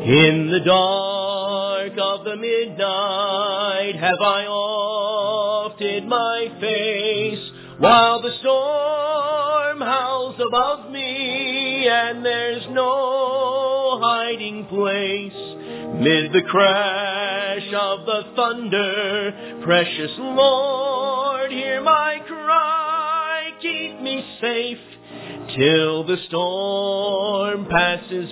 In the dark of the midnight have I oft hid my face, while the storm howls above me, and there's no hiding place. Mid the crash of the thunder, precious Lord, hear my cry, keep me safe till the storm passes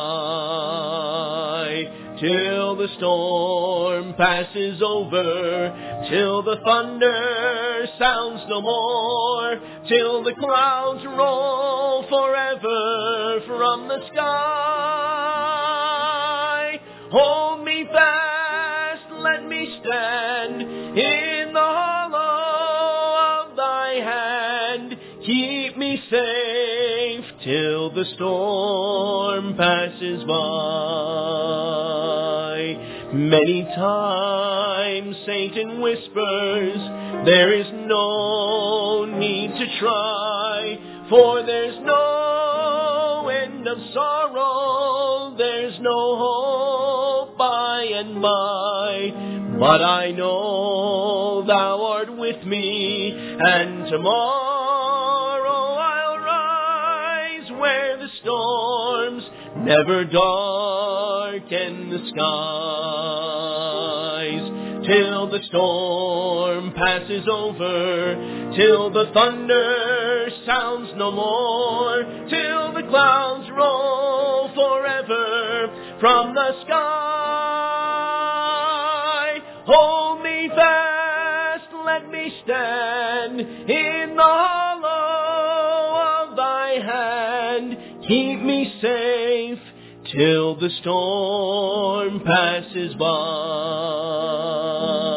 by, till the storm passes over, till the thunder sounds no more, till the clouds roll forever from the sky. Hold me fast, let me stand in the hollow of thy hand. Keep me safe till the storm passes by. Many times Satan whispers, there is no need to try, for there's no end of sorrow, there's no hope by and by. But I know thou art with me, and tomorrow I'll rise where the storms never darken the skies. Till the storm passes over, till the thunder sounds no more, till the clouds roll forever from the sky. Hold me fast, let me stand in the hollow of thy hand. Keep me safe till the storm passes by.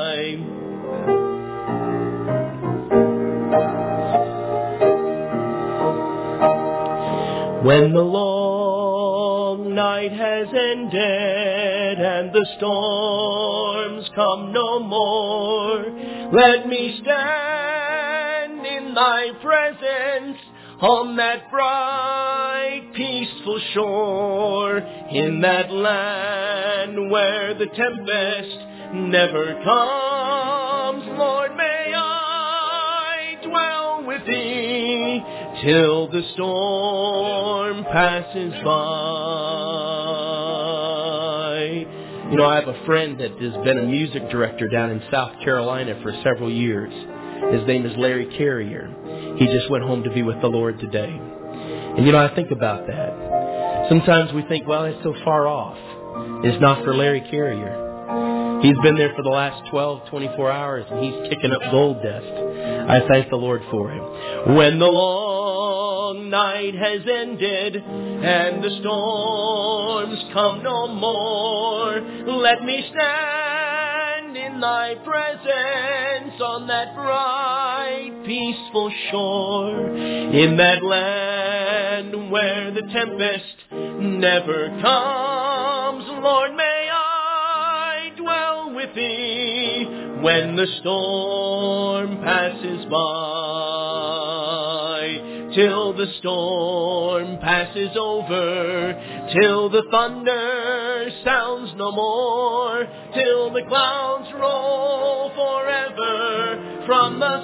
When the long night has ended and the storms come no more, let me stand in thy presence on that bright, peaceful shore, in that land where the tempest never comes. Lord, may I dwell with thee till the storm passes by. You know, I have a friend that has been a music director down in South Carolina for several years. His name is Larry Carrier. He just went home to be with the Lord today. And you know, I think about that. Sometimes we think, well, it's so far off. It's not for Larry Carrier. He's been there for the last 12, 24 hours, and he's kicking up gold dust. I thank the Lord for him. When the long night has ended and the storms come no more, let me stand in thy presence on that bright, peaceful shore, in that land where the tempest never comes. Lord, may I dwell with thee when the storm passes by, till the storm passes over, till the thunder sounds no more, till the clouds roll forever from the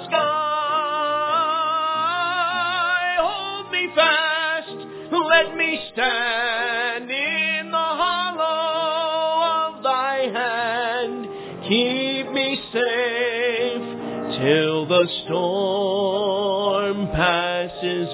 sky. Hold me fast, let me stand in the hollow of thy hand. Keep me safe till the storm passes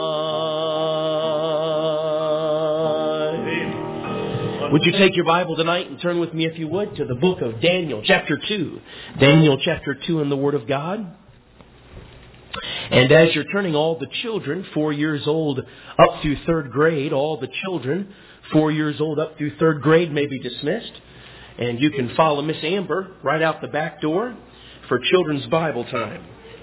by. Would you take your Bible tonight and turn with me, if you would, to the book of Daniel, chapter 2. Daniel, chapter 2 in the Word of God. And as you're turning, all the children 4 years old up through third grade, all the children 4 years old up through third grade may be dismissed. And you can follow Miss Amber right out the back door for children's Bible time.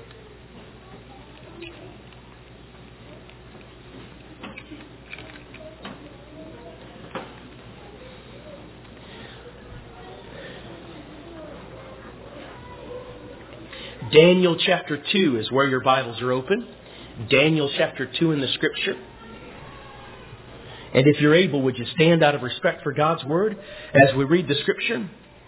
Daniel chapter 2 is where your Bibles are open. Daniel chapter 2 in the Scripture. And if you're able, would you stand out of respect for God's Word as we read the Scripture?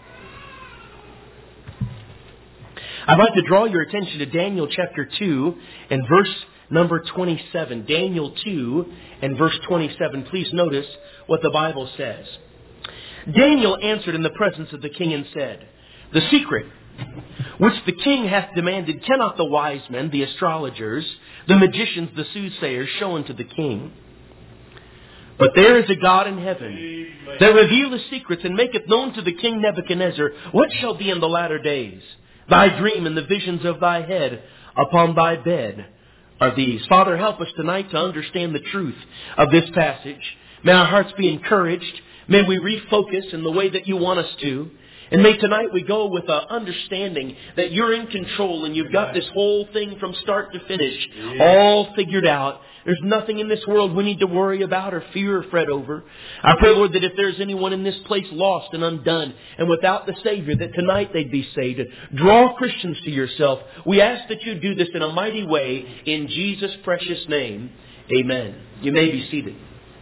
I'd like to draw your attention to Daniel chapter 2 and verse number 27. Daniel 2 and verse 27. Please notice what the Bible says. Daniel answered in the presence of the king and said, "The secret which the king hath demanded cannot the wise men, the astrologers, the magicians, the soothsayers show unto the king. But there is a God in heaven that revealeth secrets and maketh known to the king Nebuchadnezzar what shall be in the latter days. Thy dream and the visions of thy head upon thy bed are these." Father, help us tonight to understand the truth of this passage. May our hearts be encouraged. May we refocus in the way that you want us to. And may tonight we go with an understanding that you're in control and you've got this whole thing from start to finish all figured out. There's nothing in this world we need to worry about or fear or fret over. I pray, Lord, that if there's anyone in this place lost and undone and without the Savior, that tonight they'd be saved. Draw Christians to yourself. We ask that you do this in a mighty way in Jesus' precious name. Amen. You may be seated.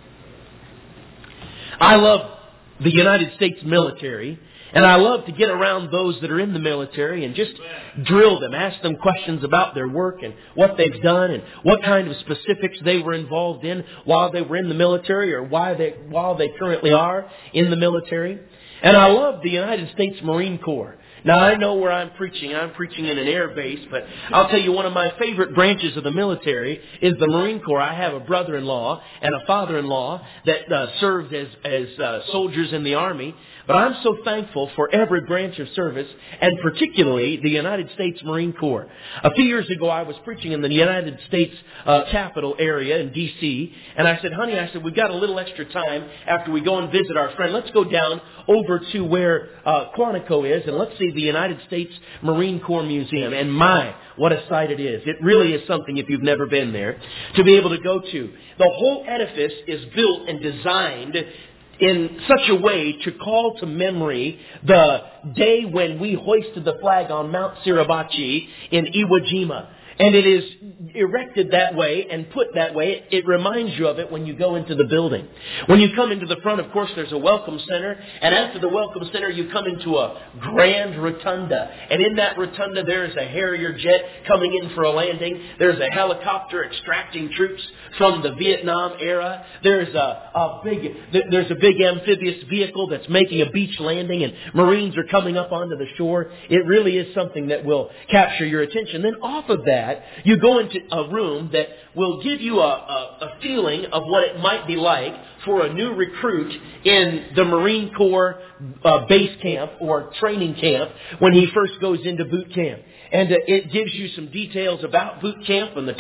I love the United States military. And I love to get around those that are in the military and just drill them, ask them questions about their work and what they've done and what kind of specifics they were involved in while they were in the military or while they currently are in the military. And I love the United States Marine Corps. Now, I know where I'm preaching. I'm preaching in an air base, but I'll tell you one of my favorite branches of the military is the Marine Corps. I have a brother-in-law and a father-in-law that served as soldiers in the Army. But I'm so thankful for every branch of service, and particularly the United States Marine Corps. A few years ago, I was preaching in the United States capital area in D.C., and I said, "Honey," I said, "we've got a little extra time after we go and visit our friend. Let's go down over to where Quantico is, and let's see the United States Marine Corps Museum." And my, what a sight it is. It really is something, if you've never been there, to be able to go to. The whole edifice is built and designed in such a way to call to memory the day when we hoisted the flag on Mount Suribachi in Iwo Jima. And it is erected that way and put that way. It reminds you of it when you go into the building. When you come into the front, of course, there's a welcome center. And after the welcome center, you come into a grand rotunda. And in that rotunda, there's a Harrier jet coming in for a landing. There's a helicopter extracting troops from the Vietnam era. There's a big amphibious vehicle that's making a beach landing, and Marines are coming up onto the shore. It really is something that will capture your attention. Then off of that, you go into a room that will give you a feeling of what it might be like for a new recruit in the Marine Corps base camp or training camp when he first goes into boot camp. And it gives you some details about boot camp and the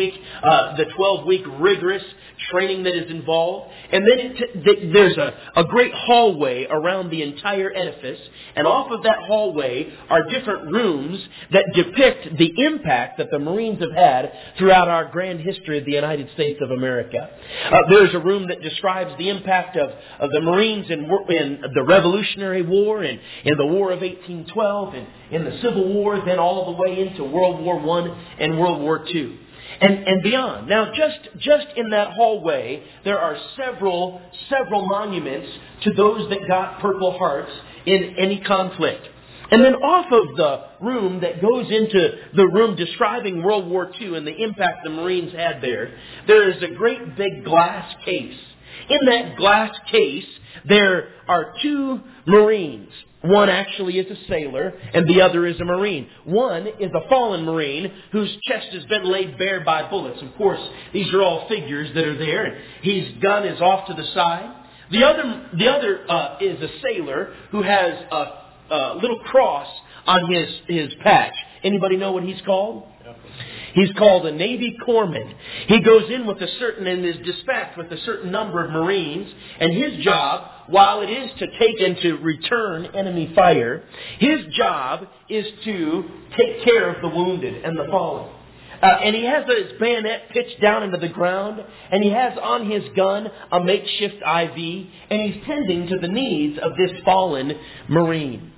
12-week rigorous training that is involved. And then there's a great hallway around the entire edifice. And off of that hallway are different rooms that depict the impact that the Marines have had throughout our grand history of the United States of America. There's a room that describes the impact of the Marines in the Revolutionary War and in the War of 1812 and in the Civil War, then all the way into World War I and World War II. And beyond. Now, just in that hallway, there are several monuments to those that got Purple Hearts in any conflict. And then off of the room that goes into the room describing World War II and the impact the Marines had there is a great big glass case. In that glass case, there are two Marines. One actually is a sailor, and the other is a Marine. One is a fallen Marine whose chest has been laid bare by bullets. Of course, these are all figures that are there, and his gun is off to the side. The other is a sailor who has a little cross on his patch. Anybody know what he's called? He's called a Navy Corpsman. He goes in with and is dispatched with a certain number of Marines. And his job, while it is to take and to return enemy fire, his job is to take care of the wounded and the fallen. And he has his bayonet pitched down into the ground. And he has on his gun a makeshift IV. And he's tending to the needs of this fallen Marine.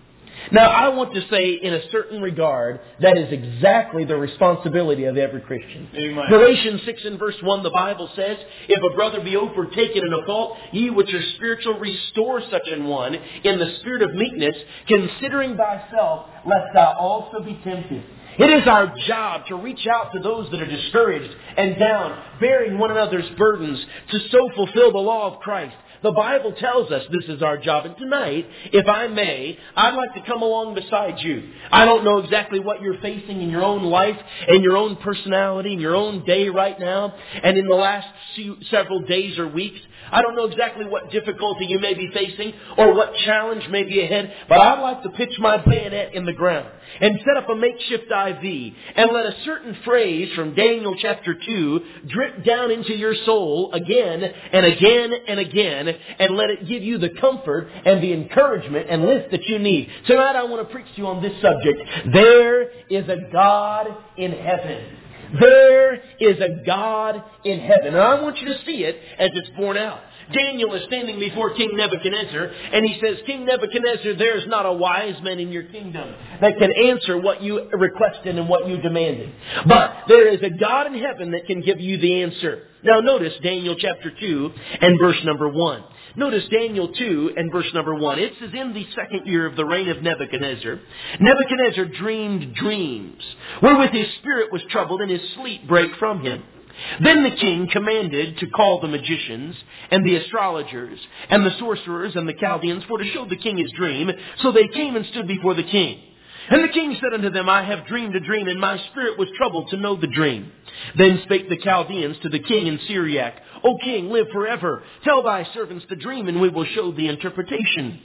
Now, I want to say in a certain regard, that is exactly the responsibility of every Christian. Amen. Galatians 6 and verse 1, the Bible says, if a brother be overtaken in a fault, ye which are spiritual restore such an one in the spirit of meekness, considering thyself, lest thou also be tempted. It is our job to reach out to those that are discouraged and down, bearing one another's burdens, to so fulfill the law of Christ. The Bible tells us this is our job. And tonight, if I may, I'd like to come along beside you. I don't know exactly what you're facing in your own life, in your own personality, in your own day right now, and in the last several days or weeks. I don't know exactly what difficulty you may be facing or what challenge may be ahead, but I'd like to pitch my bayonet in the ground and set up a makeshift IV and let a certain phrase from Daniel chapter 2 drip down into your soul again and again and again, and let it give you the comfort and the encouragement and lift that you need. Tonight I want to preach to you on this subject. There is a God in heaven. There is a God in heaven. And I want you to see it as it's borne out. Daniel is standing before King Nebuchadnezzar, and he says, King Nebuchadnezzar, there's not a wise man in your kingdom that can answer what you requested and what you demanded. But there is a God in heaven that can give you the answer. Now notice Daniel chapter 2 and verse number 1. Notice Daniel 2 and verse number 1. It says, in the second year of the reign of Nebuchadnezzar, Nebuchadnezzar dreamed dreams, wherewith his spirit was troubled, and his sleep brake from him. Then the king commanded to call the magicians, and the astrologers, and the sorcerers, and the Chaldeans, for to show the king his dream. So they came and stood before the king. And the king said unto them, I have dreamed a dream, and my spirit was troubled to know the dream. Then spake the Chaldeans to the king in Syriac, O king, live forever. Tell thy servants the dream, and we will show the interpretation.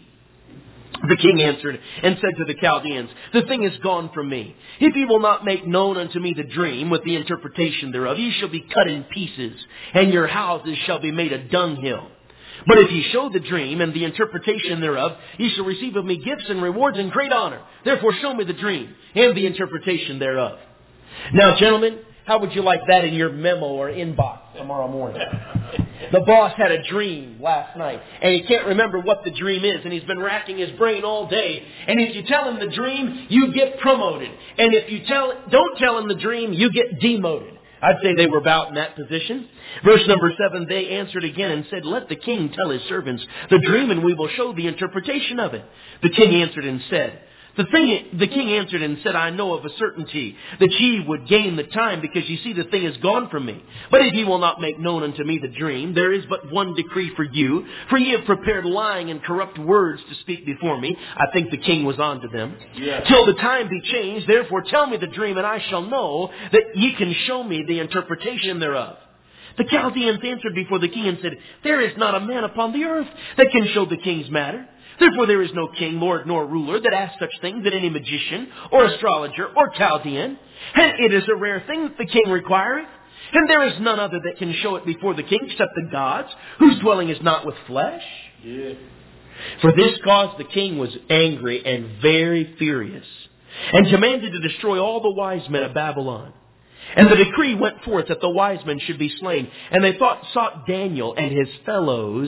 The king answered and said to the Chaldeans, the thing is gone from me. If ye will not make known unto me the dream with the interpretation thereof, ye shall be cut in pieces, and your houses shall be made a dunghill. But if ye show the dream and the interpretation thereof, ye shall receive of me gifts and rewards and great honor. Therefore show me the dream and the interpretation thereof. Now, gentlemen, how would you like that in your memo or inbox tomorrow morning? The boss had a dream last night, and he can't remember what the dream is, and he's been racking his brain all day. And if you tell him the dream, you get promoted. And if you don't tell him the dream, you get demoted. I'd say they were about in that position. Verse number 7, they answered again and said, let the king tell his servants the dream, and we will show the interpretation of it. The king answered and said, The king answered and said, I know of a certainty that ye would gain the time, because ye see the thing is gone from me. But if ye will not make known unto me the dream, there is but one decree for you. For ye have prepared lying and corrupt words to speak before me. I think the king was on to them. Yes. Till the time be changed, therefore tell me the dream, and I shall know that ye can show me the interpretation thereof. The Chaldeans answered before the king and said, there is not a man upon the earth that can show the king's matter. Therefore there is no king, lord, nor ruler that asks such things at any magician, or astrologer, or Chaldean. And it is a rare thing that the king requireth. And there is none other that can show it before the king, except the gods, whose dwelling is not with flesh. Yeah. For this cause the king was angry and very furious, and commanded to destroy all the wise men of Babylon. And the decree went forth that the wise men should be slain. And they sought Daniel and his fellows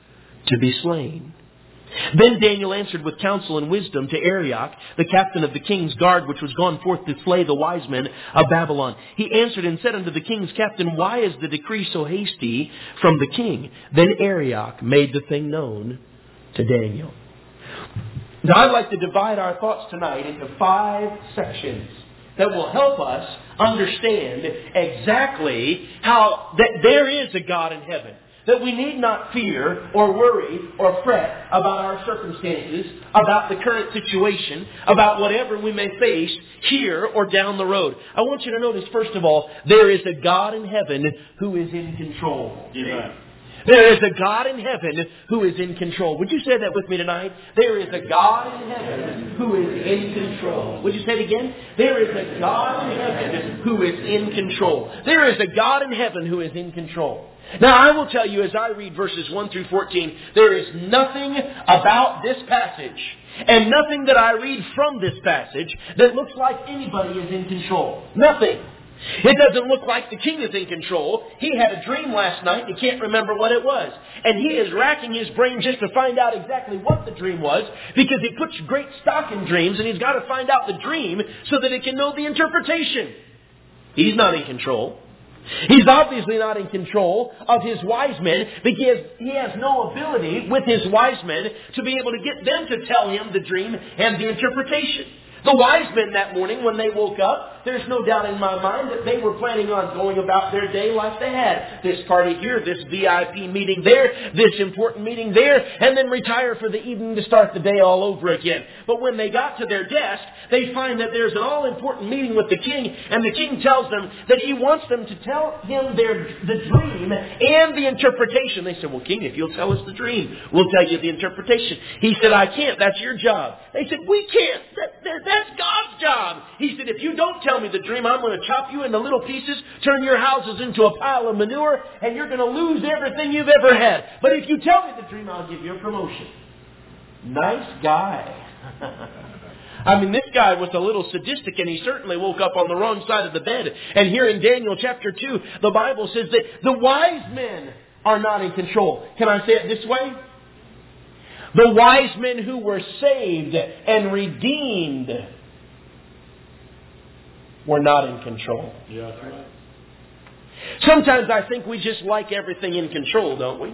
to be slain. Then Daniel answered with counsel and wisdom to Arioch, the captain of the king's guard, which was gone forth to slay the wise men of Babylon. He answered and said unto the king's captain, why is the decree so hasty from the king? Then Arioch made the thing known to Daniel. Now I'd like to divide our thoughts tonight into 5 sections that will help us understand exactly how that there is a God in heaven. That we need not fear or worry or fret about our circumstances, about the current situation, about whatever we may face here or down the road. I want you to notice, first of all, there is a God in heaven who is in control. Yeah. There is a God in heaven who is in control. Would you say that with me tonight? There is a God in heaven who is in control. Would you say it again? There is a God in heaven who is in control. There is a God in heaven who is in control. Now, I will tell you as I read verses 1 through 14, there is nothing about this passage and nothing that I read from this passage that looks like anybody is in control. Nothing. It doesn't look like the king is in control. He had a dream last night and he can't remember what it was. And he is racking his brain just to find out exactly what the dream was, because he puts great stock in dreams and he's got to find out the dream so that he can know the interpretation. He's not in control. He's obviously not in control of his wise men, because he has no ability with his wise men to be able to get them to tell him the dream and the interpretation. The wise men that morning, when they woke up, there's no doubt in my mind that they were planning on going about their day like they had. This party here, this VIP meeting there, this important meeting there, and then retire for the evening to start the day all over again. But when they got to their desk, they find that there's an all-important meeting with the king, and the king tells them that he wants them to tell him the dream and the interpretation. They said, well, king, if you'll tell us the dream, we'll tell you the interpretation. He said, I can't. That's your job. They said, we can't. That's God's job. He said, if you don't tell me the dream, I'm going to chop you into little pieces, turn your houses into a pile of manure, and you're going to lose everything you've ever had. But if you tell me the dream, I'll give you a promotion. Nice guy. I mean, this guy was a little sadistic, and he certainly woke up on the wrong side of the bed. And here in Daniel chapter 2, the Bible says that the wise men are not in control. Can I say it this way? The wise men who were saved and redeemed were not in control. Yeah. Sometimes I think we just like everything in control, don't we?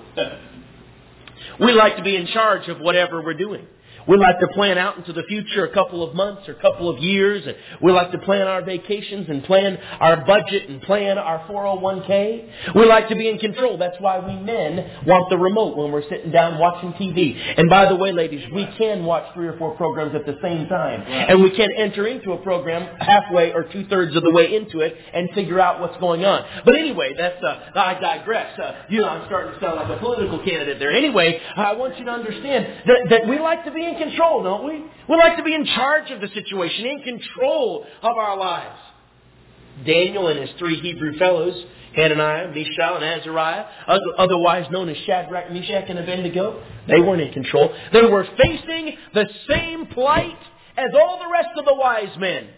We like to be in charge of whatever we're doing. We like to plan out into the future a couple of months or a couple of years. And we like to plan our vacations and plan our budget and plan our 401k. We like to be in control. That's why we men want the remote when we're sitting down watching TV. And by the way, ladies, we can watch 3 or 4 programs at the same time. And we can enter into a program halfway or 2/3 of the way into it and figure out what's going on. But anyway, I digress. I'm starting to sound like a political candidate there. Anyway, I want you to understand that we like to be in control, don't we? We like to be in charge of the situation, in control of our lives. Daniel and his 3 Hebrew fellows, Hananiah, Mishael, and Azariah, otherwise known as Shadrach, Meshach, and Abednego, they weren't in control. They were facing the same plight as all the rest of the wise men.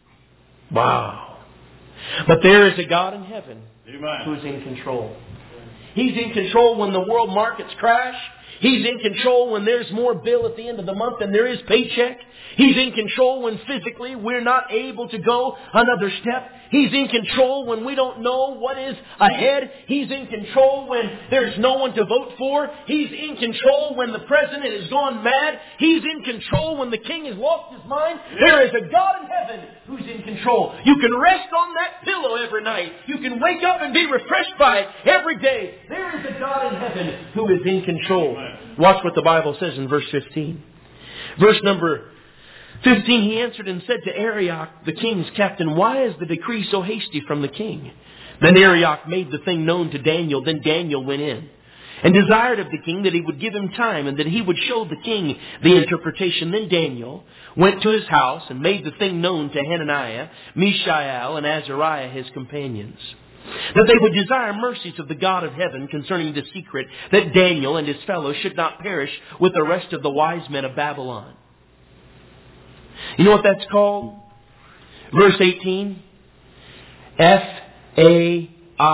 Wow. But there is a God in heaven who's in control. He's in control when the world markets crash. He's in control when there's more bill at the end of the month than there is paycheck. He's in control when physically we're not able to go another step. He's in control when we don't know what is ahead. He's in control when there's no one to vote for. He's in control when the president has gone mad. He's in control when the king has lost his mind. There is a God in heaven who's in control. You can rest on that pillow every night. You can wake up and be refreshed by it every day. There is a God in heaven who is in control. Watch what the Bible says in verse 15. Verse number 15, he answered and said to Arioch, the king's captain, why is the decree so hasty from the king? Then Arioch made the thing known to Daniel. Then Daniel went in and desired of the king that he would give him time and that he would show the king the interpretation. Then Daniel went to his house and made the thing known to Hananiah, Mishael, and Azariah, his companions, that they would desire mercies of the God of heaven concerning the secret, that Daniel and his fellows should not perish with the rest of the wise men of Babylon. You know what that's called? Verse 18. Faith.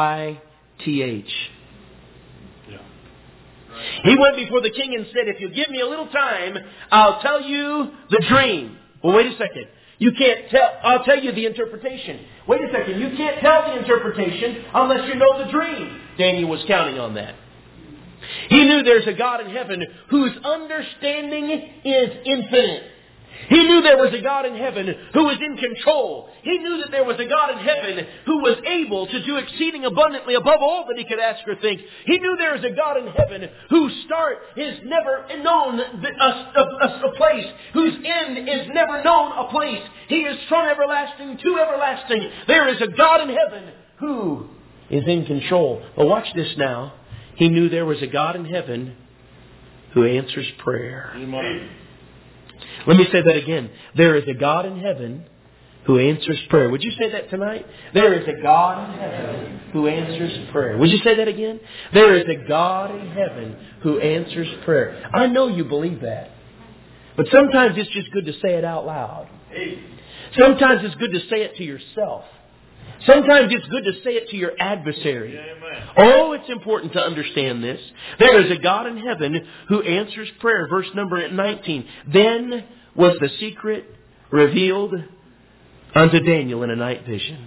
He went before the king and said, if you give me a little time, I'll tell you the dream. Well, wait a second. You can't tell. I'll tell you the interpretation. Wait a second. You can't tell the interpretation unless you know the dream. Daniel was counting on that. He knew there's a God in heaven whose understanding is infinite. He knew there was a God in heaven who was in control. He knew that there was a God in heaven who was able to do exceeding abundantly above all that he could ask or think. He knew there was a God in heaven whose start is never known a place, whose end is never known a place. He is from everlasting to everlasting. There is a God in heaven who is in control. But watch this now. He knew there was a God in heaven who answers prayer. Amen. Let me say that again. There is a God in heaven who answers prayer. Would you say that tonight? There is a God in heaven who answers prayer. Would you say that again? There is a God in heaven who answers prayer. I know you believe that. But sometimes it's just good to say it out loud. Sometimes it's good to say it to yourself. Sometimes it's good to say it to your adversary. Oh, it's important to understand this. There is a God in heaven who answers prayer. Verse number 19. Then was the secret revealed unto Daniel in a night vision.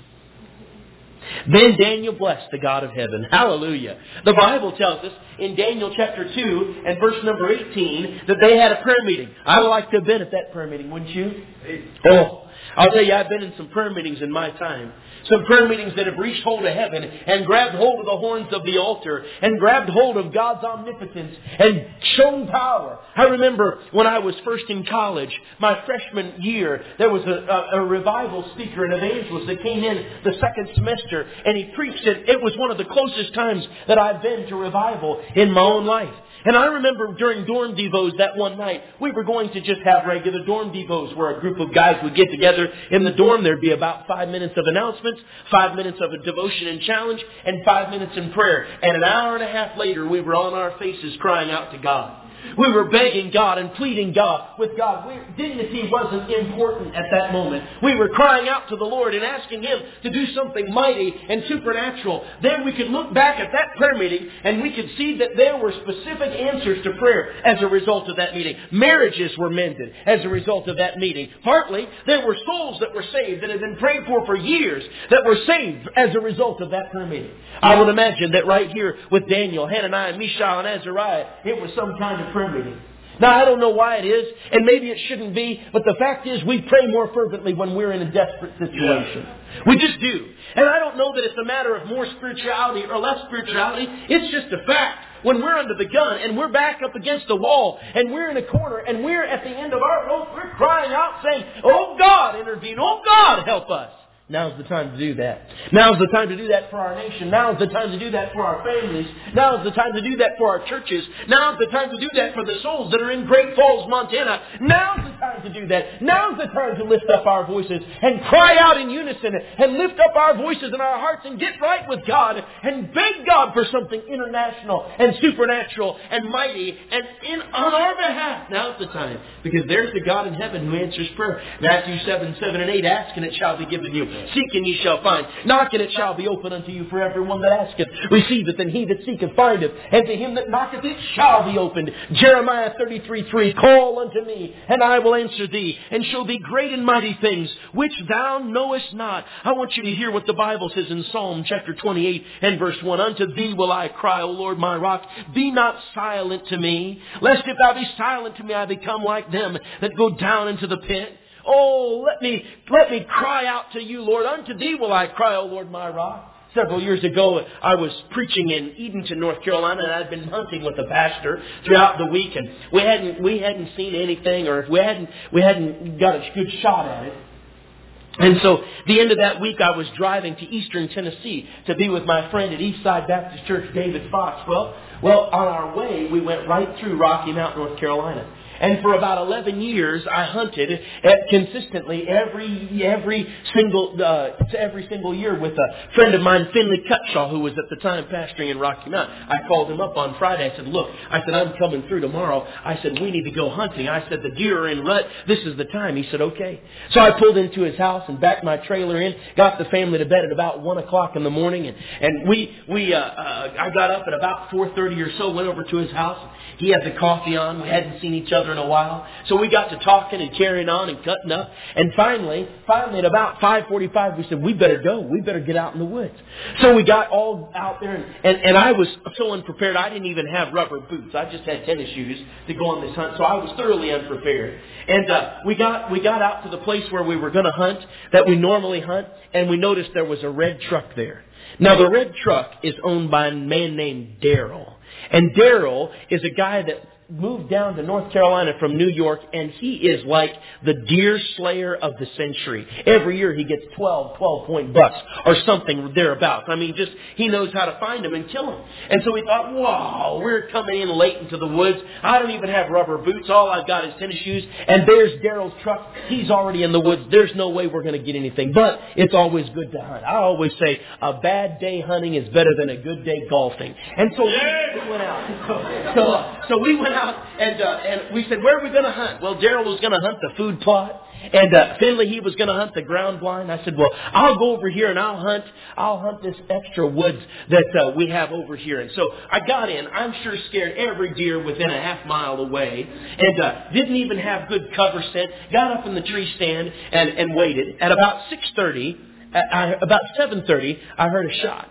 Then Daniel blessed the God of heaven. Hallelujah. The Bible tells us in Daniel chapter 2 and verse number 18 that they had a prayer meeting. I would like to have been at that prayer meeting, wouldn't you? Oh, I'll tell you, I've been in some prayer meetings in my time. Some prayer meetings that have reached hold of heaven and grabbed hold of the horns of the altar and grabbed hold of God's omnipotence and shown power. I remember when I was first in college, my freshman year, there was a revival speaker, an evangelist that came in the second semester, and he preached it. It was one of the closest times that I've been to revival in my own life. And I remember during dorm devos that one night, we were going to just have regular dorm devos where a group of guys would get together in the dorm. There'd be about 5 minutes of announcements, 5 minutes of a devotion and challenge, and 5 minutes in prayer. And an hour and a half later, we were on our faces crying out to God. We were begging God and pleading God with God. Dignity wasn't important at that moment. We were crying out to the Lord and asking Him to do something mighty and supernatural. Then we could look back at that prayer meeting and we could see that there were specific answers to prayer as a result of that meeting. Marriages were mended as a result of that meeting. Partly, there were souls that were saved that had been prayed for years that were saved as a result of that prayer meeting. I would imagine that right here with Daniel, Hananiah, Mishael, and Azariah, it was some kind of prayer meeting. Now, I don't know why it is, and maybe it shouldn't be, but the fact is we pray more fervently when we're in a desperate situation. We just do. And I don't know that it's a matter of more spirituality or less spirituality. It's just a fact. When we're under the gun and we're back up against the wall and we're in a corner and we're at the end of our rope, we're crying out saying, "Oh God, intervene. Oh God, help us." Now's the time to do that. Now's the time to do that for our nation. Now's the time to do that for our families. Now's the time to do that for our churches. Now's the time to do that for the souls that are in Great Falls, Montana. Now's the time to do that. Now's the time to lift up our voices and cry out in unison and lift up our voices in our hearts and get right with God and beg God for something international and supernatural and mighty and on our behalf. Now's the time, because there's the God in heaven who answers prayer. Matthew 7 and 8, ask and it shall be given you. Seek and ye shall find. Knock and it shall be open unto you. For everyone that asketh receiveth, and he that seeketh findeth. And to him that knocketh it shall be opened. Jeremiah 33:3. Call unto me, and I will answer thee, and show thee great and mighty things, which thou knowest not. I want you to hear what the Bible says in Psalm chapter 28 and verse 1. Unto thee will I cry, O Lord my rock. Be not silent to me, lest if thou be silent to me, I become like them that go down into the pit. Oh, let me cry out to you, Lord. Unto thee will I cry, O Lord, my rock. Several years ago, I was preaching in Edenton, North Carolina, and I'd been hunting with the pastor throughout the week, and we hadn't seen anything, or we hadn't got a good shot at it. And so, the end of that week, I was driving to Eastern Tennessee to be with my friend at Eastside Baptist Church, David Fox. Well, on our way, we went right through Rocky Mount, North Carolina. And for about 11 years, I hunted consistently every single year with a friend of mine, Finley Cutshaw, who was at the time pastoring in Rocky Mount. I called him up on Friday. I said, "Look," I said, "I'm coming through tomorrow." I said, "We need to go hunting." I said, "The deer are in rut. This is the time." He said, "Okay." So I pulled into his house and backed my trailer in, got the family to bed at about 1 o'clock in the morning, and I got up at about 4:30 or so, went over to his house. He had the coffee on. We hadn't seen each other in a while. So we got to talking and carrying on and cutting up. And finally at about 5:45, we said, "We better go. We better get out in the woods." So we got all out there, and I was so unprepared. I didn't even have rubber boots. I just had tennis shoes to go on this hunt. So I was thoroughly unprepared. And we got out to the place where we were going to hunt, that we normally hunt, and we noticed there was a red truck there. Now, the red truck is owned by a man named Darrell. And Darrell is a guy that moved down to North Carolina from New York, and he is like the deer slayer of the century. Every year he gets 12-point bucks or something thereabouts. I mean, he knows how to find them and kill them. And so we thought, wow, we're coming in late into the woods. I don't even have rubber boots. All I've got is tennis shoes. And there's Darrell's truck. He's already in the woods. There's no way we're going to get anything. But it's always good to hunt. I always say a bad day hunting is better than a good day golfing. And so we went out. So we went out out and we said, where are we going to hunt? Well, Daryl was going to hunt the food plot. And Finley, he was going to hunt the ground blind. I said, well, I'll go over here and I'll hunt this extra woods that we have over here. And so I got in. I'm sure scared every deer within a half mile away. And didn't even have good cover set. Got up in the tree stand and waited. At about 6:30, about 7:30, I heard a shot.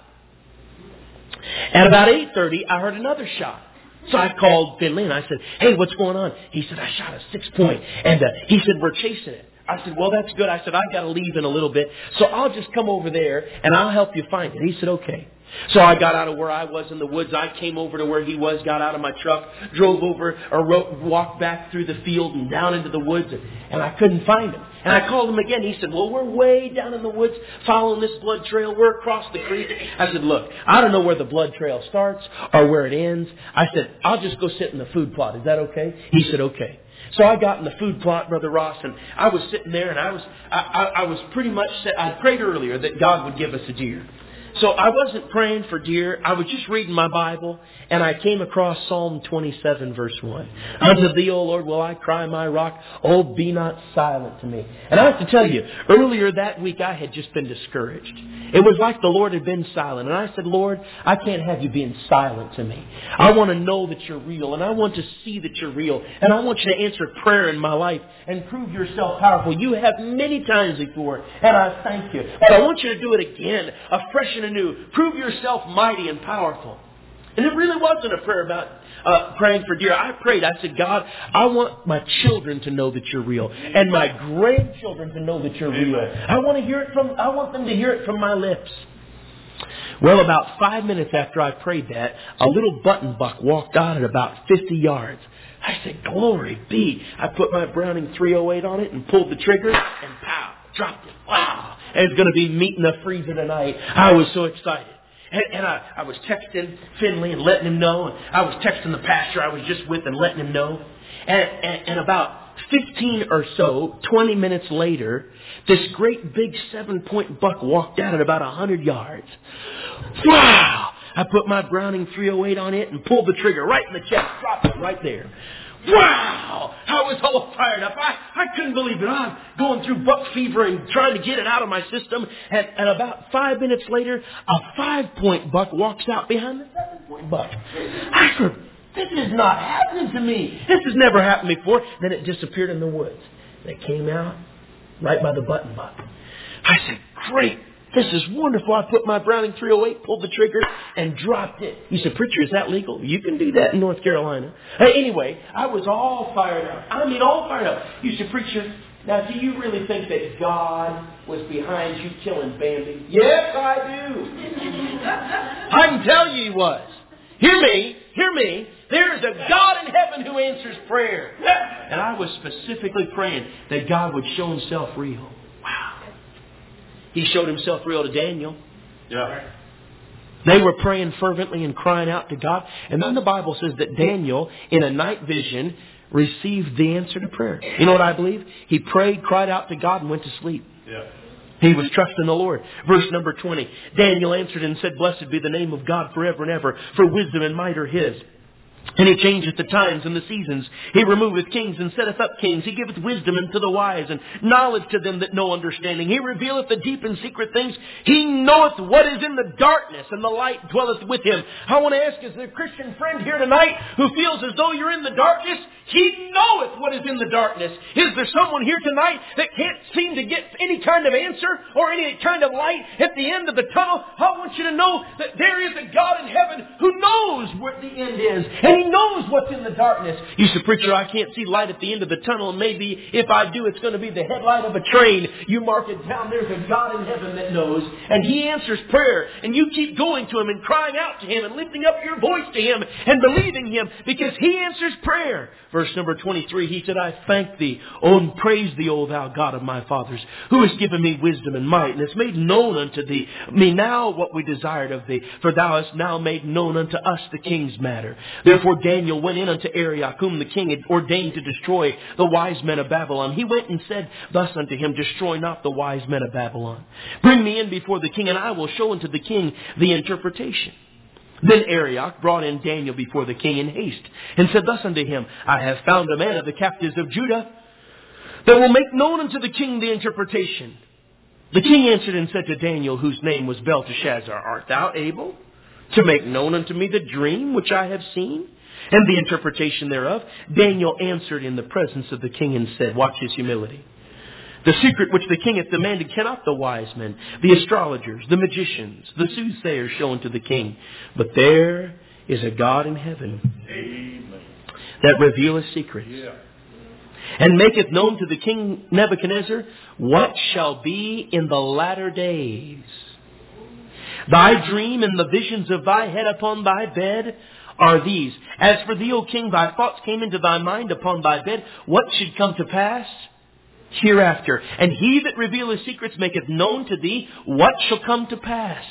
At about 8:30, I heard another shot. So I called Finley and I said, hey, what's going on? He said, I shot a 6-point. And he said, we're chasing it. I said, well, that's good. I said, I've got to leave in a little bit. So I'll just come over there and I'll help you find it. He said, okay. So I got out of where I was in the woods. I came over to where he was, got out of my truck, drove over, or walked back through the field and down into the woods, and I couldn't find him. And I called him again. He said, well, we're way down in the woods following this blood trail. We're across the creek. I said, look, I don't know where the blood trail starts or where it ends. I said, I'll just go sit in the food plot. Is that okay? He said, okay. So I got in the food plot, Brother Ross, and I was sitting there, and I was pretty much set. I prayed earlier that God would give us a deer. So I wasn't praying for deer. I was just reading my Bible, and I came across Psalm 27, verse 1. Unto thee, O Lord, will I cry, my rock. Oh, be not silent to me. And I have to tell you, earlier that week I had just been discouraged. It was like the Lord had been silent. And I said, Lord, I can't have you being silent to me. I want to know that you're real, and I want to see that you're real. And I want you to answer prayer in my life and prove yourself powerful. You have many times before, and I thank you. But I want you to do it again, afresh and anew. Prove yourself mighty and powerful. And it really wasn't a prayer about praying for deer. I prayed. I said, God, I want my children to know that you're real, and my grandchildren to know that you're real. I want them to hear it from my lips. Well, about 5 minutes after I prayed that, a little button buck walked out at about 50 yards. I said, glory be. I put my Browning 308 on it and pulled the trigger, and pow, dropped it. Wow. And it's going to be meeting the freezer tonight. I was so excited. And I was texting Finley and letting him know. And I was texting the pastor I was just with and letting him know. And about 15 or so, 20 minutes later, this great big 7-point buck walked out at about 100 yards. Wow! I put my Browning 308 on it and pulled the trigger right in the chest, dropped it right there. Wow! I was all fired up. I couldn't believe it. I'm going through buck fever and trying to get it out of my system. And about 5 minutes later, a 5-point buck walks out behind the 7-point buck. I said, this is not happening to me. This has never happened before. Then it disappeared in the woods. And it came out right by the button buck. I said, great. This is wonderful. I put my Browning 308, pulled the trigger, and dropped it. He said, preacher, is that legal? You can do that in North Carolina. Anyway, I was all fired up. I mean, all fired up. He said, preacher, now do you really think that God was behind you killing Bambi? Yes, I do. I can tell you he was. Hear me. There is a God in heaven who answers prayer. And I was specifically praying that God would show himself real. Wow. He showed himself real to Daniel. Yeah. They were praying fervently and crying out to God. And then the Bible says that Daniel, in a night vision, received the answer to prayer. You know what I believe? He prayed, cried out to God, and went to sleep. Yeah. He was trusting the Lord. Verse number 20. Daniel answered and said, blessed be the name of God forever and ever, for wisdom and might are his. And he changeth the times and the seasons. He removeth kings and setteth up kings. He giveth wisdom unto the wise and knowledge to them that know understanding. He revealeth the deep and secret things. He knoweth what is in the darkness, and the light dwelleth with him. I want to ask, is there a Christian friend here tonight who feels as though you're in the darkness? He knoweth what is in the darkness. Is there someone here tonight that can't seem to get any kind of answer or any kind of light at the end of the tunnel? I want you to know that there is a God in heaven who knows what the end is. And he knows what's in the darkness. You say, preacher, I can't see light at the end of the tunnel. And maybe if I do, it's going to be the headlight of a train. You mark it down. There's a God in heaven that knows. And he answers prayer. And you keep going to him and crying out to him and lifting up your voice to him and believing him because he answers prayer. Verse number 23, he said, I thank thee, oh, and praise thee, O thou God of my fathers, who hast given me wisdom and might, and hast made known unto thee me now what we desired of thee, for thou hast now made known unto us the king's matter. Therefore Daniel went in unto Arioch, whom the king had ordained to destroy the wise men of Babylon. He went and said thus unto him, destroy not the wise men of Babylon. Bring me in before the king, and I will show unto the king the interpretation. Then Arioch brought in Daniel before the king in haste, and said thus unto him, I have found a man of the captives of Judah, that will make known unto the king the interpretation. The king answered and said to Daniel, whose name was Belteshazzar, Art thou able to make known unto me the dream which I have seen, and the interpretation thereof? Daniel answered in the presence of the king and said, watch his humility. The secret which the king hath demanded cannot the wise men, the astrologers, the magicians, the soothsayers show unto the king. But there is a God in heaven that revealeth secrets, and maketh known to the king Nebuchadnezzar what shall be in the latter days. Thy dream and the visions of thy head upon thy bed are these. As for thee, O king, thy thoughts came into thy mind upon thy bed, what should come to pass hereafter. And he that revealeth secrets maketh known to thee what shall come to pass.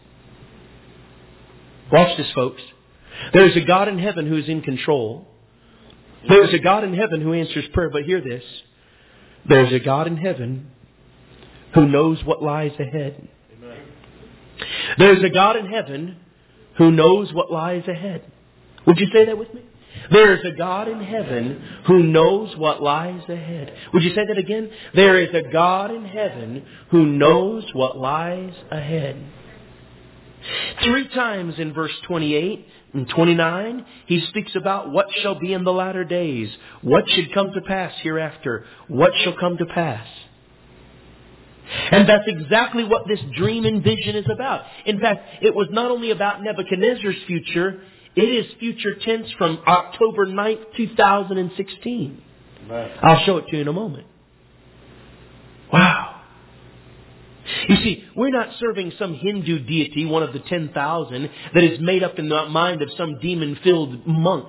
Watch this, folks. There is a God in heaven who is in control. There is a God in heaven who answers prayer. But hear this. There is a God in heaven who knows what lies ahead. There is a God in heaven who knows what lies ahead. Would you say that with me? There is a God in heaven who knows what lies ahead. Would you say that again? There is a God in heaven who knows what lies ahead. 3 times in verse 28 and 29, he speaks about what shall be in the latter days. What should come to pass hereafter. What shall come to pass. And that's exactly what this dream and vision is about. In fact, it was not only about Nebuchadnezzar's future, it is future tense from October 9th, 2016. Right. I'll show it to you in a moment. Wow. You see, we're not serving some Hindu deity, one of the 10,000, that is made up in the mind of some demon-filled monk.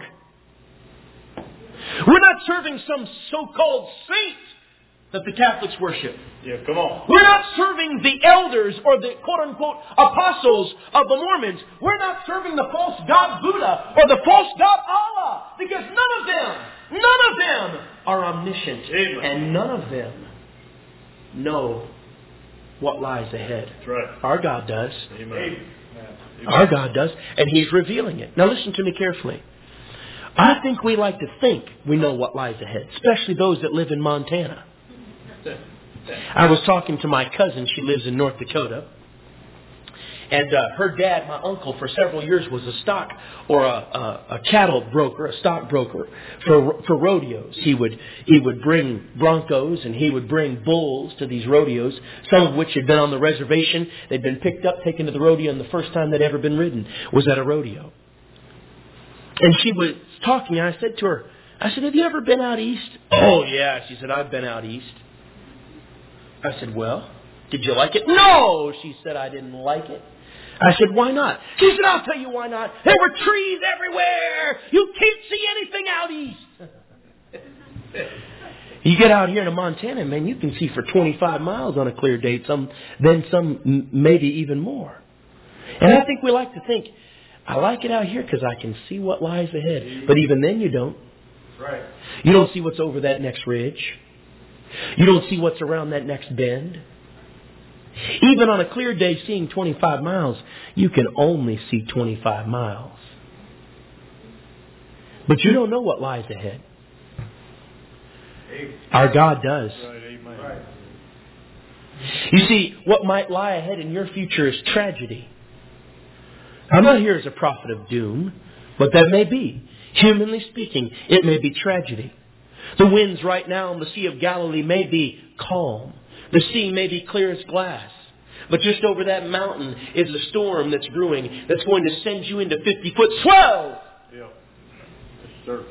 We're not serving some so-called saint that the Catholics worship. Yeah, come on. We're not serving the elders or the quote-unquote apostles of the Mormons. We're not serving the false god Buddha or the false god Allah. Because none of them are omniscient. Amen. And none of them know what lies ahead. That's right. Our God does. Amen. Amen. Our God does. And He's revealing it. Now listen to me carefully. I think we like to think we know what lies ahead. Especially those that live in Montana. I was talking to my cousin. She lives in North Dakota. And her dad, my uncle, for several years was a stock or a cattle broker, a stock broker for rodeos. He would bring broncos and he would bring bulls to these rodeos, some of which had been on the reservation. They'd been picked up, taken to the rodeo, and the first time they'd ever been ridden was at a rodeo. And she was talking, and I said to her, I said, have you ever been out east? Oh, yeah. She said, I've been out east. I said, well, did you like it? No, she said, I didn't like it. I said, why not? She said, I'll tell you why not. There were trees everywhere. You can't see anything out east. You get out here to Montana, man, you can see for 25 miles on a clear day, some maybe even more. And I think we like to think, I like it out here because I can see what lies ahead. But even then you don't. Right. You don't see what's over that next ridge. You don't see what's around that next bend. Even on a clear day seeing 25 miles, you can only see 25 miles. But you don't know what lies ahead. Our God does. You see, what might lie ahead in your future is tragedy. I'm not here as a prophet of doom, but that may be. Humanly speaking, it may be tragedy. The winds right now in the Sea of Galilee may be calm. The sea may be clear as glass. But just over that mountain is a storm that's brewing that's going to send you into 50-foot swells. Yeah. Yes, sir.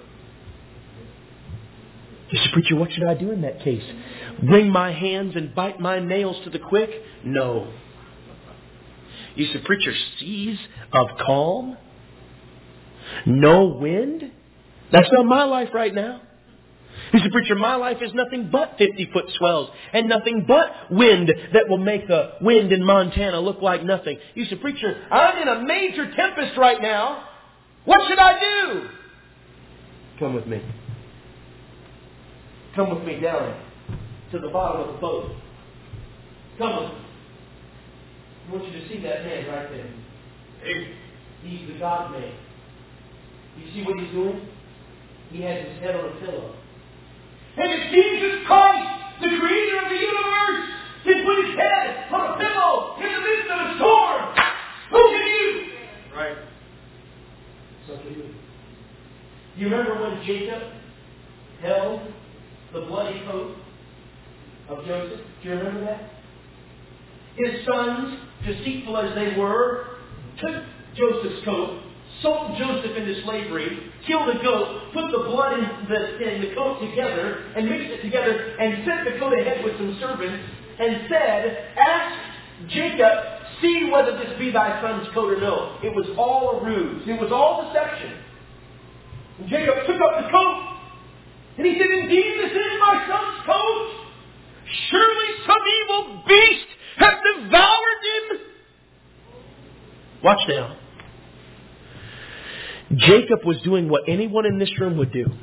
You say, preacher, what should I do in that case? Wring my hands and bite my nails to the quick? No. You say, preacher, seas of calm? No wind? That's not my life right now. He said, preacher, my life is nothing but 50-foot swells and nothing but wind that will make the wind in Montana look like nothing. You said, preacher, I'm in a major tempest right now. What should I do? Come with me. Come with me down to the bottom of the boat. Come with me. I want you to see that man right there. Hey. He's the God-man. You see what he's doing? He has his head on a pillow. And if Jesus Christ, the creator of the universe, can put his head on a pillow in the midst of a storm, who can you? Right. So can you. You remember when Jacob held the bloody coat of Joseph? Do you remember that? His sons, deceitful as they were, took Joseph's coat, sold Joseph into slavery, killed a goat, put the blood in the coat together, and mixed it together, and sent the coat ahead with some servants, and said, ask Jacob, see whether this be thy son's coat or no. It was all a ruse. It was all deception. And Jacob took up the coat, and he said, indeed, this is my son's coat. Surely some evil beast hath devoured him. Watch now. Jacob was doing what anyone in this room would do.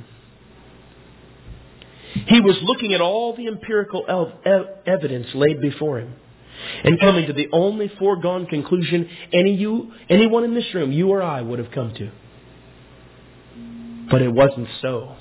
He was looking at all the empirical evidence laid before him and coming to the only foregone conclusion anyone in this room, you or I, would have come to. But it wasn't so.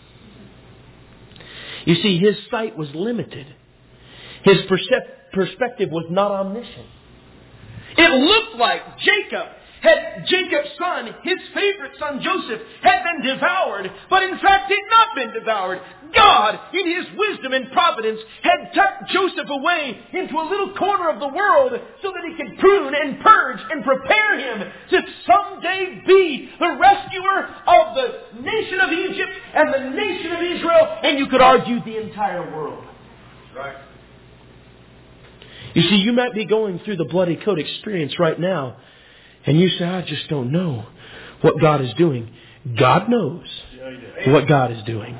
You see, his sight was limited. His perspective was not omniscient. It looked like Jacob's son, his favorite son Joseph, had been devoured, but in fact had not been devoured. God, in his wisdom and providence, had tucked Joseph away into a little corner of the world so that he could prune and purge and prepare him to someday be the rescuer of the nation of Egypt and the nation of Israel, and you could argue the entire world. Right. You see, you might be going through the bloody coat experience right now, and you say, I just don't know what God is doing. God knows what God is doing.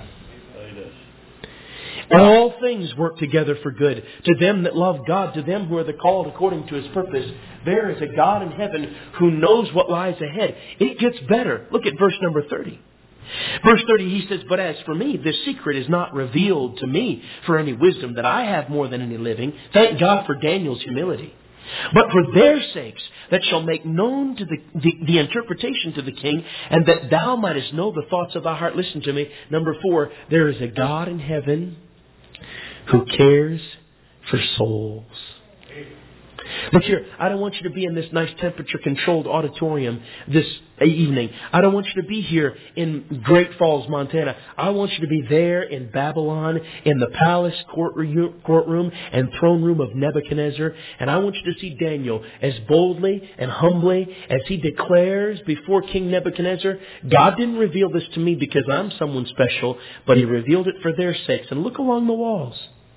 All things work together for good. To them that love God, to them who are the called according to his purpose. There is a God in heaven who knows what lies ahead. It gets better. Look at verse number 30. Verse 30, he says, but as for me, this secret is not revealed to me for any wisdom that I have more than any living. Thank God for Daniel's humility. But for their sakes, that shall make known to the interpretation to the king, and that thou mightest know the thoughts of thy heart. Listen to me. Number 4, there is a God in heaven who cares for souls. Look here, I don't want you to be in this nice temperature-controlled auditorium this evening. I don't want you to be here in Great Falls, Montana. I want you to be there in Babylon, in the palace courtroom and throne room of Nebuchadnezzar. And I want you to see Daniel as boldly and humbly as he declares before King Nebuchadnezzar, God didn't reveal this to me because I'm someone special, but he revealed it for their sakes. And look along the walls.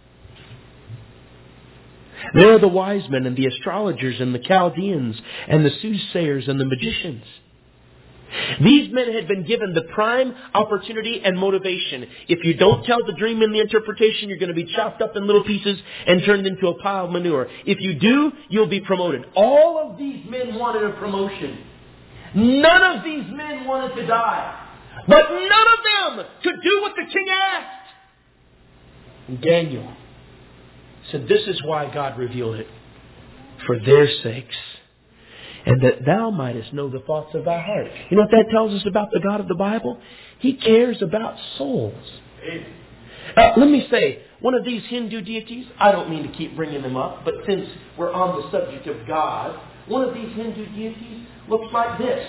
There are the wise men and the astrologers and the Chaldeans and the soothsayers and the magicians. These men had been given the prime opportunity and motivation. If you don't tell the dream and the interpretation, you're going to be chopped up in little pieces and turned into a pile of manure. If you do, you'll be promoted. All of these men wanted a promotion. None of these men wanted to die. But none of them could do what the king asked. And Daniel said, this is why God revealed it. For their sakes. And that thou mightest know the thoughts of thy heart. You know what that tells us about the God of the Bible? He cares about souls. Let me say, one of these Hindu deities, I don't mean to keep bringing them up, but since we're on the subject of God, one of these Hindu deities looks like this.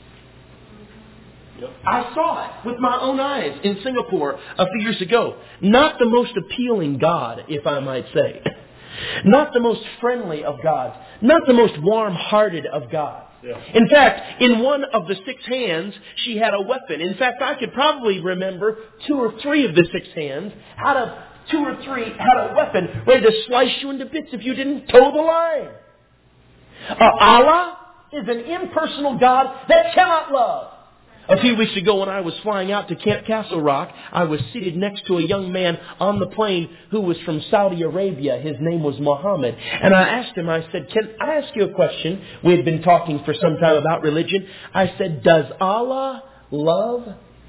Yep. I saw it with my own eyes in Singapore a few years ago. Not the most appealing God, if I might say. Not the most friendly of gods. Not the most warm-hearted of gods. Yeah. In fact, in one of the 6 hands, she had a weapon. In fact, I could probably remember 2 or 3 of the 6 hands out of 2 or 3 had a weapon ready to slice you into bits if you didn't toe the line. Allah is an impersonal God that cannot love. A few weeks ago when I was flying out to Camp Castle Rock, I was seated next to a young man on the plane who was from Saudi Arabia. His name was Muhammad. And I asked him, I said, can I ask you a question? We had been talking for some time about religion. I said, does Allah love?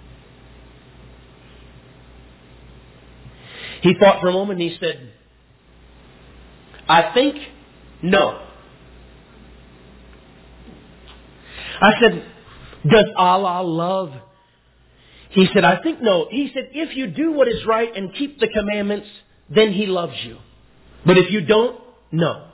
He thought for a moment and he said, I think no. I said, does Allah love? He said, I think no. He said, if you do what is right and keep the commandments, then He loves you. But if you don't, no.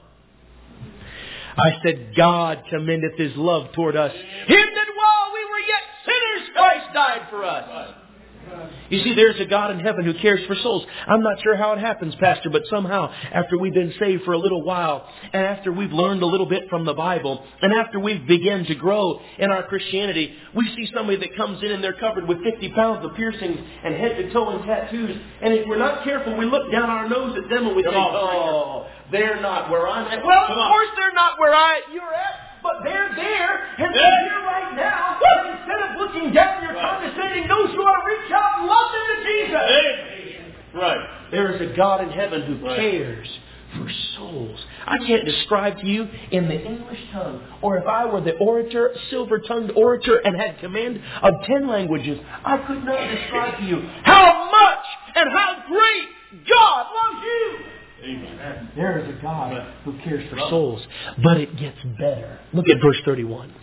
I said, God commendeth His love toward us, in that while we were yet sinners, Christ died for us. You see, there's a God in heaven who cares for souls. I'm not sure how it happens, Pastor, but somehow, after we've been saved for a little while, and after we've learned a little bit from the Bible, and after we've begun to grow in our Christianity, we see somebody that comes in and they're covered with 50 pounds of piercings and head to toe and tattoos, and if we're not careful, we look down our nose at them and we think, oh, they're not where I'm at. Well, of course they're not where you're at. But they're there, and they're here right now. And instead of looking down, you're condescending. Those who want to reach out and love them to Jesus. Right. There is a God in heaven who cares for souls. I can't describe to you in the English tongue, or if I were the orator, silver-tongued orator, and had command of 10 languages, I could not describe to you how much and how great God loves you. Amen. There is a God who cares for souls. But it gets better. Look at verse 31.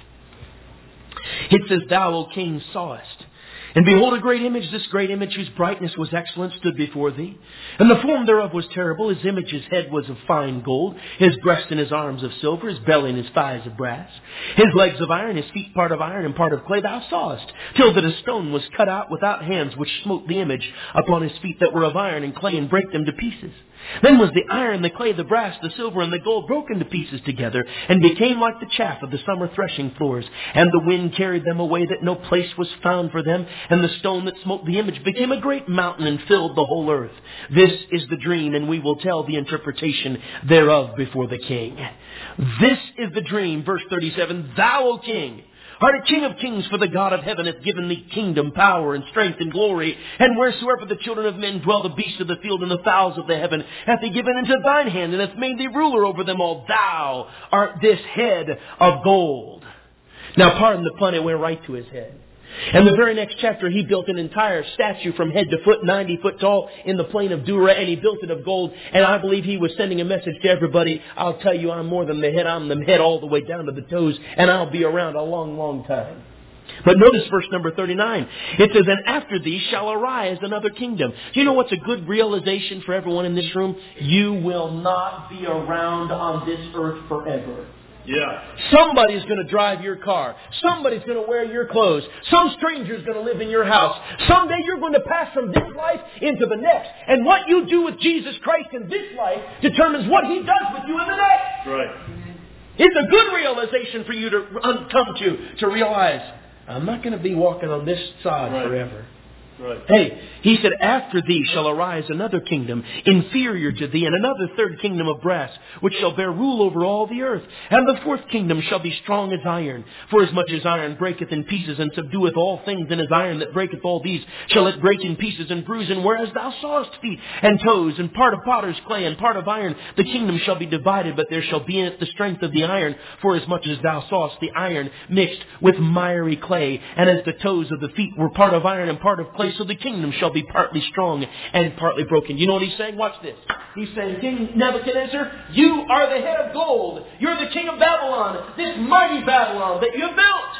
It says, Thou, O King, sawest. And behold, a great image, this great image whose brightness was excellent, stood before thee. And the form thereof was terrible. His image, his head was of fine gold. His breast and his arms of silver. His belly and his thighs of brass. His legs of iron, his feet part of iron and part of clay. Thou sawest, till that a stone was cut out without hands, which smote the image upon his feet that were of iron and clay, and brake them to pieces. Then was the iron, the clay, the brass, the silver, and the gold broken to pieces together, and became like the chaff of the summer threshing floors. And the wind carried them away, that no place was found for them. And the stone that smote the image became a great mountain, and filled the whole earth. This is the dream, and we will tell the interpretation thereof before the king. This is the dream, verse 37. Thou, O king, art a King of kings, for the God of heaven hath given thee kingdom, power, and strength, and glory. And wheresoever the children of men dwell, the beasts of the field and the fowls of the heaven, hath he given into thine hand, and hath made thee ruler over them all. Thou art this head of gold. Now, pardon the pun, it went right to his head. And the very next chapter, he built an entire statue from head to foot, 90 foot tall, in the plain of Dura, and he built it of gold. And I believe he was sending a message to everybody. I'll tell you, I'm more than the head. I'm the head all the way down to the toes, and I'll be around a long, long time. But notice verse number 39. It says, And after thee shall arise another kingdom. Do you know what's a good realization for everyone in this room? You will not be around on this earth forever. Yeah. Somebody's going to drive your car. Somebody's going to wear your clothes. Some stranger's going to live in your house. Someday you're going to pass from this life into the next. And what you do with Jesus Christ in this life determines what He does with you in the next. Right. It's a good realization for you to come to realize, I'm not going to be walking on this side forever. Right. Hey, he said, After thee shall arise another kingdom inferior to thee, and another third kingdom of brass, which shall bear rule over all the earth. And the fourth kingdom shall be strong as iron. For as much as iron breaketh in pieces, and subdueth all things, and as iron that breaketh all these, shall it break in pieces and bruise. And whereas thou sawest feet and toes, and part of potter's clay, and part of iron, the kingdom shall be divided, but there shall be in it the strength of the iron. For as much as thou sawest the iron mixed with miry clay, and as the toes of the feet were part of iron and part of clay, so the kingdom shall be partly strong and partly broken. You know what he's saying? Watch this. He's saying, King Nebuchadnezzar, you are the head of gold. You're the king of Babylon, this mighty Babylon that you built.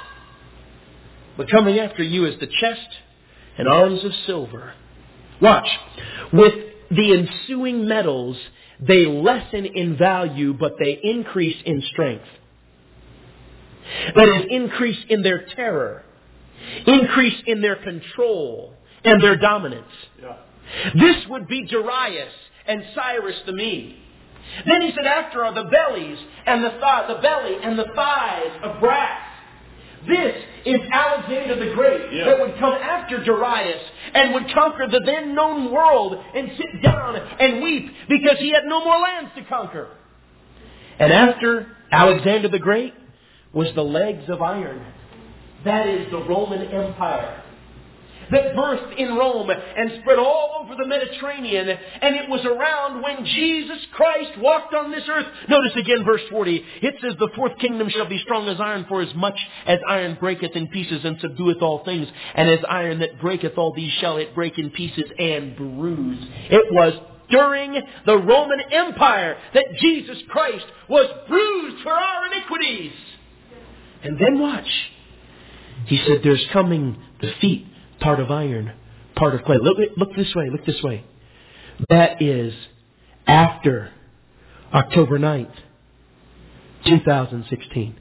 But coming after you is the chest and arms of silver. Watch. With the ensuing metals, they lessen in value, but they increase in strength. That is, increase in their terror, increase in their control and their dominance. Yeah. This would be Darius and Cyrus the Mede. Then he said, after are the bellies and the belly and the thighs of brass. This is Alexander the Great that would come after Darius and would conquer the then known world and sit down and weep because he had no more lands to conquer. And after Alexander the Great was the legs of iron. That is the Roman Empire that burst in Rome and spread all over the Mediterranean. And it was around when Jesus Christ walked on this earth. Notice again verse 40. It says, The fourth kingdom shall be strong as iron, for as much as iron breaketh in pieces and subdueth all things. And as iron that breaketh all these shall it break in pieces and bruise. It was during the Roman Empire that Jesus Christ was bruised for our iniquities. And then watch. He said, there's coming the feet, part of iron, part of clay. Look this way, look this way. That is after October 9th, 2016.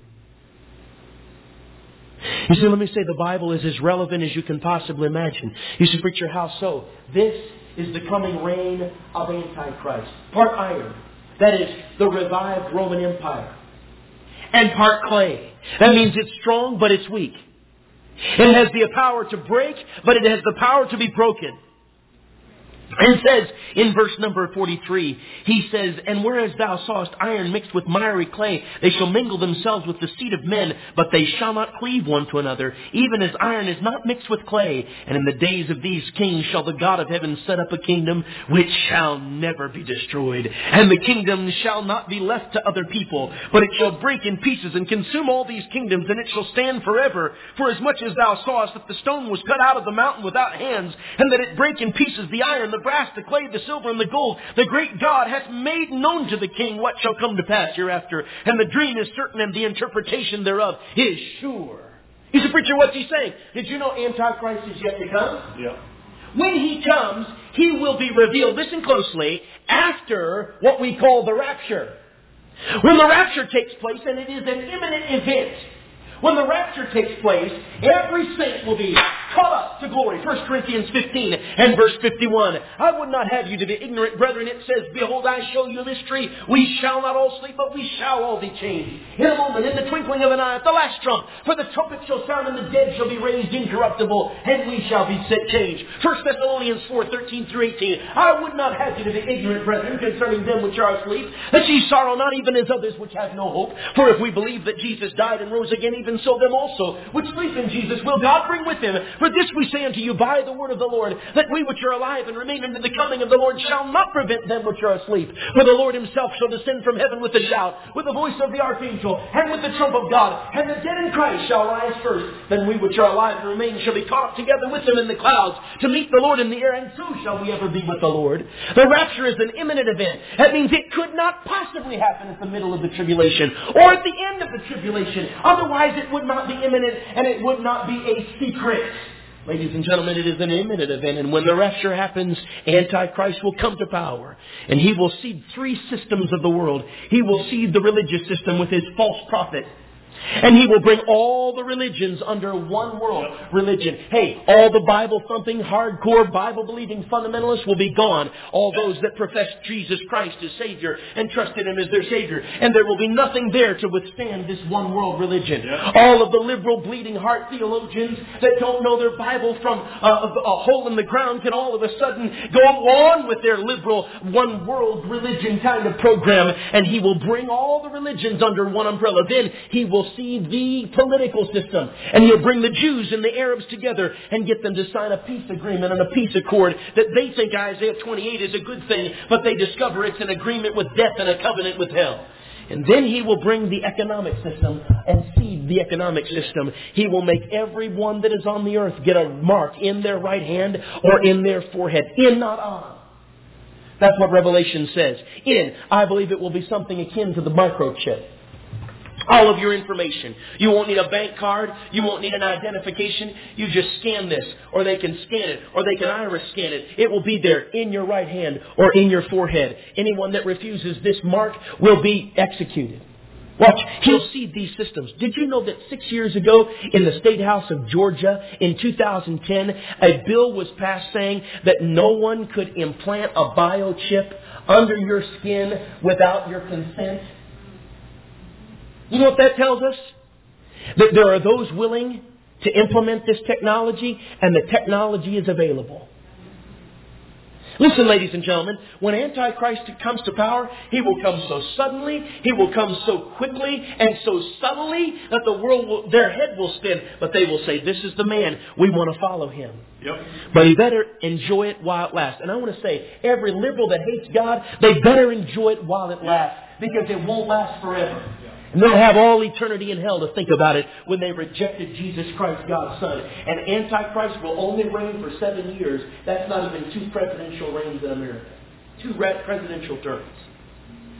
You see, let me say the Bible is as relevant as you can possibly imagine. You say, preacher, how so? This is the coming reign of Antichrist. Part iron. That is the revived Roman Empire. And part clay. That means it's strong, but it's weak. It has the power to break, but it has the power to be broken. And it says in verse number 43, he says, and whereas thou sawest iron mixed with miry clay, they shall mingle themselves with the seed of men, but they shall not cleave one to another, even as iron is not mixed with clay. And in the days of these kings shall the God of heaven set up a kingdom which shall never be destroyed. And the kingdom shall not be left to other people, but it shall break in pieces and consume all these kingdoms, and it shall stand forever. For as much as thou sawest that the stone was cut out of the mountain without hands, and that it brake in pieces the iron, the brass, the clay, the silver, and the gold, the great God hath made known to the king what shall come to pass hereafter. And the dream is certain, and the interpretation thereof is sure. He's a preacher, what's he saying? Did you know Antichrist is yet to come? Yeah. When he comes, he will be revealed, listen closely, after what we call the rapture. When the rapture takes place, and it is an imminent event, when the rapture takes place, every saint will be caught up to glory. 1 Corinthians 15 and verse 51. I would not have you to be ignorant, brethren. It says, behold, I show you a mystery. We shall not all sleep, but we shall all be changed. In a moment, in the twinkling of an eye, at the last trump, for the trumpet shall sound, and the dead shall be raised incorruptible, and we shall be set changed. 1 Thessalonians 4:13 through 18. I would not have you to be ignorant, brethren, concerning them which are asleep, that ye sorrow not even as others which have no hope. For if we believe that Jesus died and rose again, even so them also which sleep in Jesus will God bring with him. For this we say unto you by the word of the Lord, that we which are alive and remain unto the coming of the Lord shall not prevent them which are asleep. For the Lord himself shall descend from heaven with a shout, with the voice of the archangel, and with the trump of God. And the dead in Christ shall rise first. Then we which are alive and remain shall be caught up together with them in the clouds, to meet the Lord in the air, and so shall we ever be with the Lord. The rapture is an imminent event. That means it could not possibly happen at the middle of the tribulation, or at the end of the tribulation. Otherwise it would not be imminent, and it would not be a secret. Ladies and gentlemen, it is an imminent event, and when the rapture happens, Antichrist will come to power, and he will seed three systems of the world. He will seed the religious system with his false prophet. And he will bring all the religions under one world religion. Hey, all the Bible-thumping, hardcore, Bible-believing fundamentalists will be gone. All those that profess Jesus Christ as Savior and trusted him as their Savior. And there will be nothing there to withstand this one world religion. All of the liberal, bleeding heart theologians that don't know their Bible from a hole in the ground can all of a sudden go on with their liberal, one world religion kind of program. And he will bring all the religions under one umbrella. Then he will see the political system, and he'll bring the Jews and the Arabs together and get them to sign a peace agreement and a peace accord that they think Isaiah 28 is a good thing, but they discover it's an agreement with death and a covenant with hell. And then he will bring the economic system and seed the economic system. He will make everyone that is on the earth get a mark in their right hand or in their forehead. In, not on. That's what Revelation says. In, I believe it will be something akin to the microchip. All of your information. You won't need a bank card. You won't need an identification. You just scan this, or they can scan it, or they can iris scan it. It will be there in your right hand or in your forehead. Anyone that refuses this mark will be executed. Watch, he'll seed these systems. Did you know that 6 years ago in the State House of Georgia in 2010, a bill was passed saying that no one could implant a biochip under your skin without your consent? You know what that tells us? That there are those willing to implement this technology, and the technology is available. Listen, ladies and gentlemen, when Antichrist comes to power, he will come so suddenly, he will come so quickly and so subtly that the world will, their head will spin, but they will say, this is the man, we want to follow him. Yep. But you better enjoy it while it lasts. And I want to say, every liberal that hates God, they better enjoy it while it lasts, because it won't last forever. And they'll have all eternity in hell to think about it when they rejected Jesus Christ, God's Son. And Antichrist will only reign for 7 years. That's not even 2 presidential reigns in America. 2 presidential terms.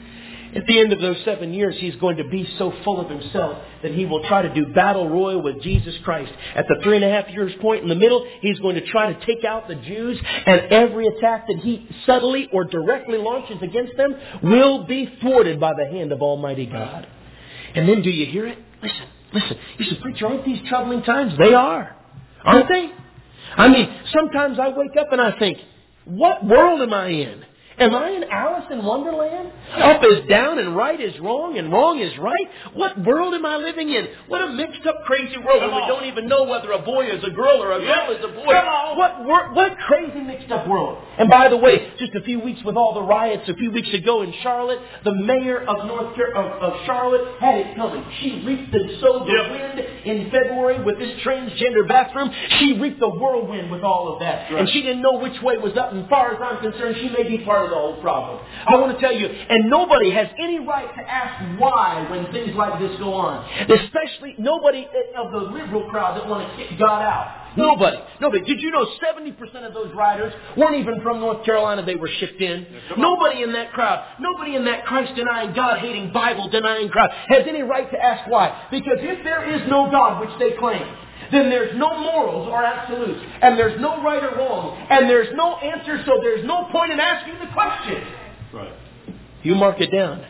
At the end of those 7 years, he's going to be so full of himself that he will try to do battle royal with Jesus Christ. At the 3.5 years point in the middle, he's going to try to take out the Jews, and every attack that he subtly or directly launches against them will be thwarted by the hand of Almighty God. And then do you hear it? Listen. You say, preacher, aren't these troubling times? They are. Aren't they? I mean, sometimes I wake up and I think, what world am I in? Am I in Alice in Wonderland? Up is down and right is wrong and wrong is right? What world am I living in? What a mixed up, crazy world where we don't even know whether a boy is a girl or a girl is a boy. What crazy mixed up world. And by the way, just a few weeks with all the riots a few weeks ago in Charlotte, the mayor of Charlotte had it coming. She reaped and sowed the wind in February with this transgender bathroom. She reaped the whirlwind with all of that. And she didn't know which way was up. And as far as I'm concerned, she may be part of the whole problem. I want to tell you, and nobody has any right to ask why when things like this go on. Especially nobody of the liberal crowd that want to kick God out. Nobody. Did you know 70% of those rioters weren't even from North Carolina? They were shipped in. Nobody in that crowd, nobody in that Christ-denying, God-hating, Bible-denying crowd has any right to ask why. Because if there is no God, which they claim, then there's no morals or absolutes. And there's no right or wrong. And there's no answer, so there's no point in asking the question. Right. You mark it down.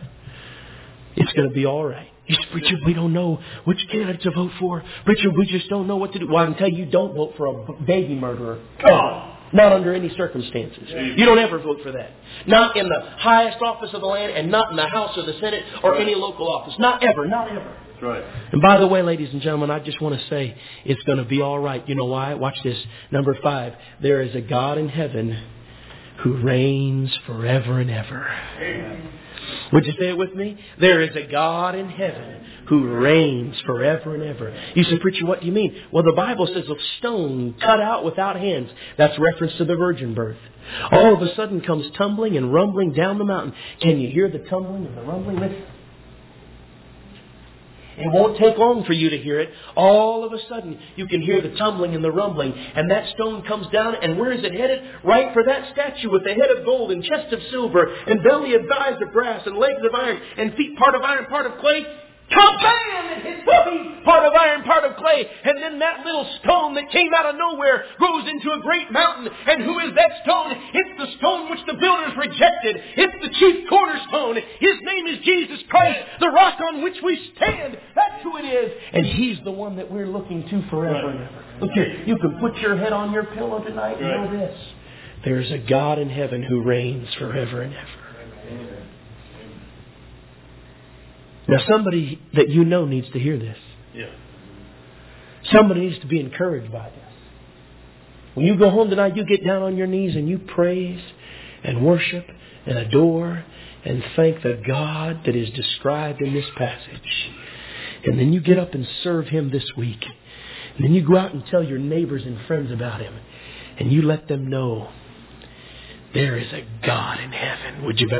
It's going to be all right. Yes, preacher, we don't know which candidate to vote for. Preacher, we just don't know what to do. Well, I can tell you don't vote for a baby murderer. Come on. Not under any circumstances. You don't ever vote for that. Not in the highest office of the land and not in the House or the Senate or any local office. Not ever. That's right. And by the way, ladies and gentlemen, I just want to say it's going to be all right. You know why? Watch this. Number 5. There is a God in heaven who reigns forever and ever. Amen. Would you say it with me? There is a God in heaven who reigns forever and ever. You say, preacher, what do you mean? Well, the Bible says a stone cut out without hands. That's reference to the virgin birth. All of a sudden comes tumbling and rumbling down the mountain. Can you hear the tumbling and the rumbling? Listen. It won't take long for you to hear it. All of a sudden, you can hear the tumbling and the rumbling. And that stone comes down, and where is it headed? Right for that statue with the head of gold and chest of silver and belly of thighs of brass and legs of iron and feet part of iron, part of clay. Kabam! It hits the feet, part of iron, part of clay. And then that little stone that came out of nowhere grows into a great mountain. And who is that stone? It's the stone which the builders rejected. It's the chief cornerstone. His name is Jesus Christ, the rock on which we stand. That's who it is. And He's the one that we're looking to forever and ever. Look here, you can put your head on your pillow tonight and know this. There's a God in heaven who reigns forever and ever. Amen. Now, somebody that you know needs to hear this. Yeah. Somebody needs to be encouraged by this. When you go home tonight, you get down on your knees and you praise and worship and adore and thank the God that is described in this passage. And then you get up and serve Him this week. And then you go out and tell your neighbors and friends about Him. And you let them know there is a God in heaven. Would you